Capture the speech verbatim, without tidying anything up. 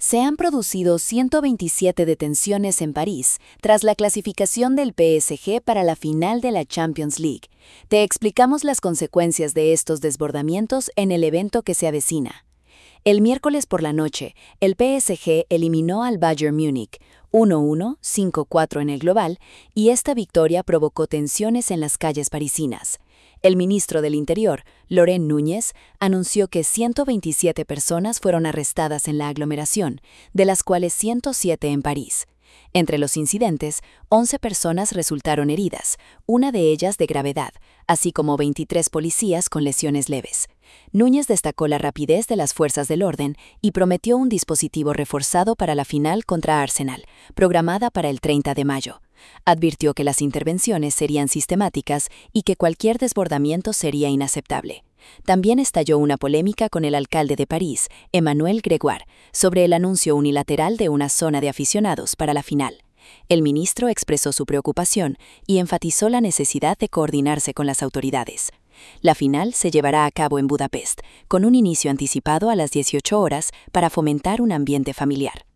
Se han producido ciento veintisiete detenciones en París tras la clasificación del P S G para la final de la Champions League. Te explicamos las consecuencias de estos desbordamientos en el evento que se avecina. El miércoles por la noche, el P S G eliminó al Bayern Múnich uno uno, cinco cuatro en el global, y esta victoria provocó tensiones en las calles parisinas. El ministro del Interior, Laurent Núñez, anunció que ciento veintisiete personas fueron arrestadas en la aglomeración, de las cuales ciento siete en París. Entre los incidentes, once personas resultaron heridas, una de ellas de gravedad, así como veintitrés policías con lesiones leves. Núñez destacó la rapidez de las fuerzas del orden y prometió un dispositivo reforzado para la final contra Arsenal, programada para el treinta de mayo. Advirtió que las intervenciones serían sistemáticas y que cualquier desbordamiento sería inaceptable. También estalló una polémica con el alcalde de París, Emmanuel Grégoire, sobre el anuncio unilateral de una zona de aficionados para la final. El ministro expresó su preocupación y enfatizó la necesidad de coordinarse con las autoridades. La final se llevará a cabo en Budapest, con un inicio anticipado a las dieciocho horas para fomentar un ambiente familiar.